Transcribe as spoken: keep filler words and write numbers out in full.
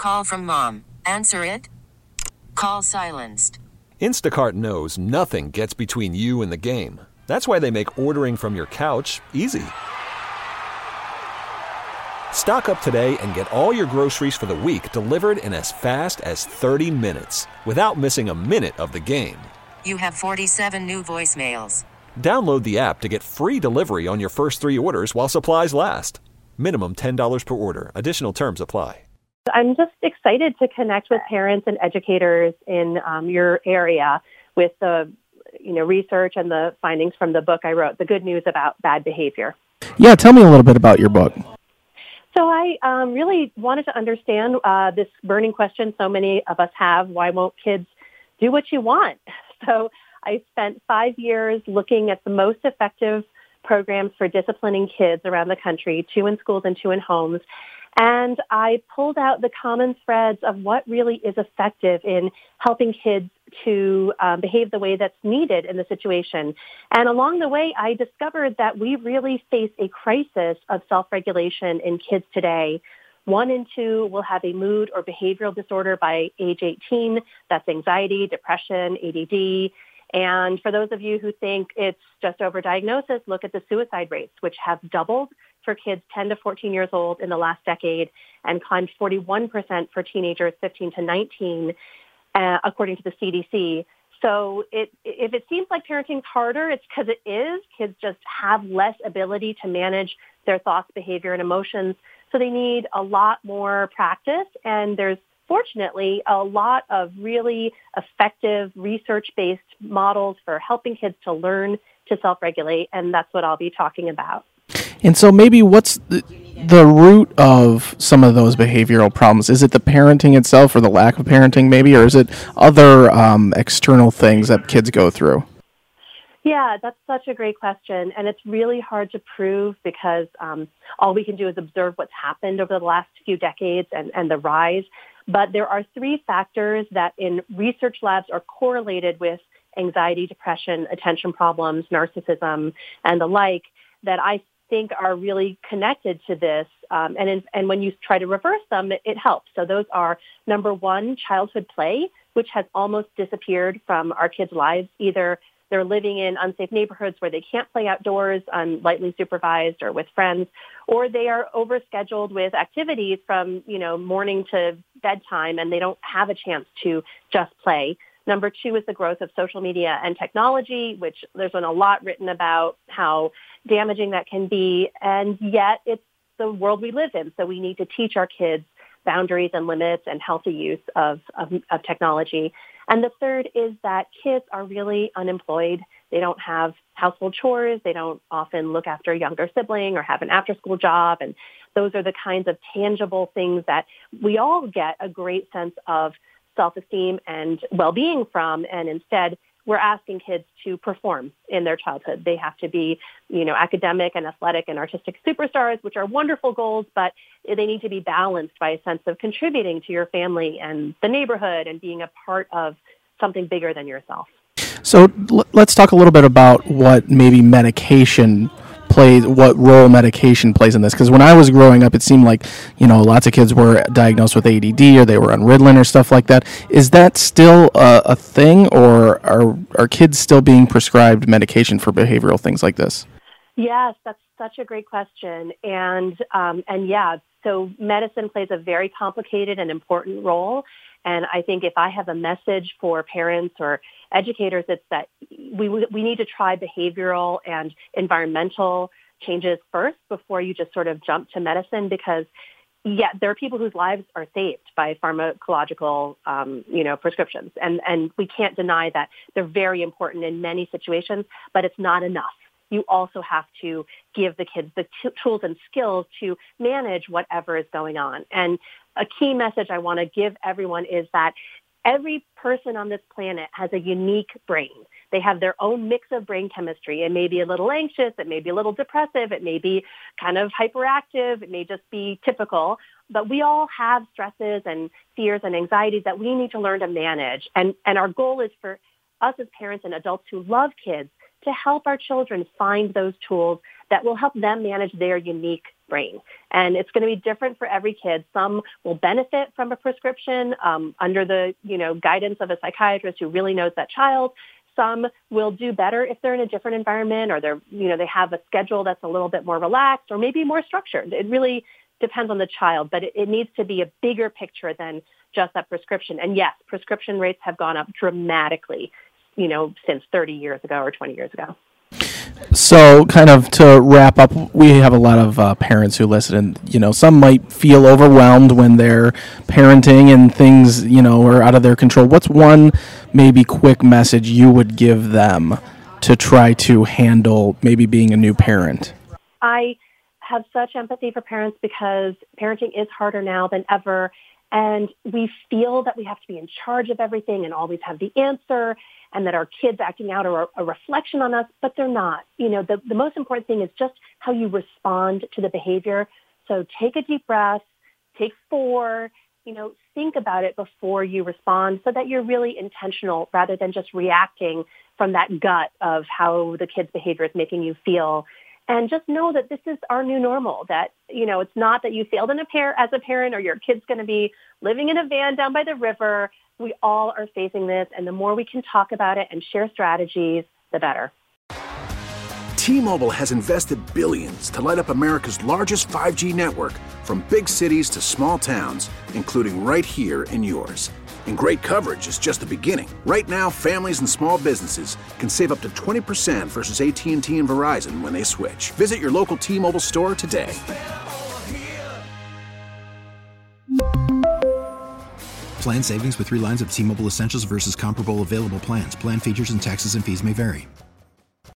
Call from mom. Answer it. Call silenced. Instacart knows nothing gets between you and the game. That's why they make ordering from your couch easy. Stock up today and get all your groceries for the week delivered in as fast as thirty minutes without missing a minute of the game. You have forty-seven new voicemails. Download the app to get free delivery on your first three orders while supplies last. Minimum ten dollars per order. Additional terms apply. I'm just excited to connect with parents and educators in um, your area with the you know, research and the findings from the book I wrote, The Good News About Bad Behavior. Yeah, tell me a little bit about your book. So I um, really wanted to understand uh, this burning question so many of us have: why won't kids do what you want? So I spent five years looking at the most effective programs for disciplining kids around the country, two in schools and two in homes. And I pulled out the common threads of what really is effective in helping kids to um, behave the way that's needed in the situation. And along the way, I discovered that we really face a crisis of self-regulation in kids today. One in two will have a mood or behavioral disorder by age eighteen. That's anxiety, depression, A D D. And for those of you who think it's just overdiagnosis, look at the suicide rates, which have doubled for kids ten to fourteen years old in the last decade and climbed forty-one percent for teenagers fifteen to nineteen, uh, according to the C D C. So it, if it seems like parenting's harder, it's because it is. Kids just have less ability to manage their thoughts, behavior, and emotions. So they need a lot more practice. And there's fortunately a lot of really effective research-based models for helping kids to learn to self-regulate. And that's what I'll be talking about. And so maybe what's the, the root of some of those behavioral problems? Is it the parenting itself or the lack of parenting maybe, or is it other um, external things that kids go through? Yeah, that's such a great question. And it's really hard to prove because um, all we can do is observe what's happened over the last few decades and, and the rise. But there are three factors that in research labs are correlated with anxiety, depression, attention problems, narcissism, and the like that I think are really connected to this. Um, and, in, and when you try to reverse them, it, it helps. So those are, number one, childhood play, which has almost disappeared from our kids' lives. Either they're living in unsafe neighborhoods where they can't play outdoors, um, lightly supervised or with friends, or they are overscheduled with activities from, you know, morning to bedtime, and they don't have a chance to just play. Number two is the growth of social media and technology, which there's been a lot written about how damaging that can be. And yet it's the world we live in. So we need to teach our kids boundaries and limits and healthy use of, of, of technology. And the third is that kids are really unemployed. They don't have household chores. They don't often look after a younger sibling or have an after-school job. And those are the kinds of tangible things that we all get a great sense of self-esteem and well-being from, and instead we're asking kids to perform in their childhood. They have to be, you know, academic and athletic and artistic superstars, which are wonderful goals, but they need to be balanced by a sense of contributing to your family and the neighborhood and being a part of something bigger than yourself. So l- let's talk a little bit about what maybe medication plays, what role medication plays in this. Because when I was growing up, it seemed like, you know, lots of kids were diagnosed with A D D or they were on Ritalin or stuff like that. Is that still a, a thing, or are, are kids still being prescribed medication for behavioral things like this? Yes, that's such a great question. And, um, and yeah, so medicine plays a very complicated and important role. And I think if I have a message for parents or educators, it's that we we need to try behavioral and environmental changes first before you just sort of jump to medicine, because yeah, there are people whose lives are saved by pharmacological, um, you know, prescriptions. And, and we can't deny that they're very important in many situations, but it's not enough. You also have to give the kids the t- tools and skills to manage whatever is going on. And a key message I want to give everyone is that every person on this planet has a unique brain. They have their own mix of brain chemistry. It may be a little anxious. It may be a little depressive. It may be kind of hyperactive. It may just be typical. But we all have stresses and fears and anxieties that we need to learn to manage. And, and our goal is for us as parents and adults who love kids to help our children find those tools that will help them manage their unique brain. And it's going to be different for every kid. Some will benefit from a prescription um, under the, you know, guidance of a psychiatrist who really knows that child. Some will do better if they're in a different environment, or they're, you know, they have a schedule that's a little bit more relaxed or maybe more structured. It really depends on the child, but it, it needs to be a bigger picture than just that prescription. And yes, prescription rates have gone up dramatically, you know, since thirty years ago or twenty years ago. So kind of to wrap up, we have a lot of uh, parents who listen, and, you know, some might feel overwhelmed when they're parenting and things, you know, are out of their control. What's one maybe quick message you would give them to try to handle maybe being a new parent? I have such empathy for parents because parenting is harder now than ever. And we feel that we have to be in charge of everything and always have the answer, and that our kids acting out are a reflection on us, but they're not. You know, the, the most important thing is just how you respond to the behavior. So take a deep breath, take four, you know, think about it before you respond so that you're really intentional rather than just reacting from that gut of how the kid's behavior is making you feel. And just know that this is our new normal, that, you know, it's not that you failed in a pair as a parent or your kid's going to be living in a van down by the river. We all are facing this, and the more we can talk about it and share strategies, the better. T-Mobile has invested billions to light up America's largest five G network, from big cities to small towns, including right here in yours. And great coverage is just the beginning. Right now, families and small businesses can save up to twenty percent versus A T and T and Verizon when they switch. Visit your local T-Mobile store today. Plan savings with three lines of T-Mobile Essentials versus comparable available plans. Plan features and taxes and fees may vary.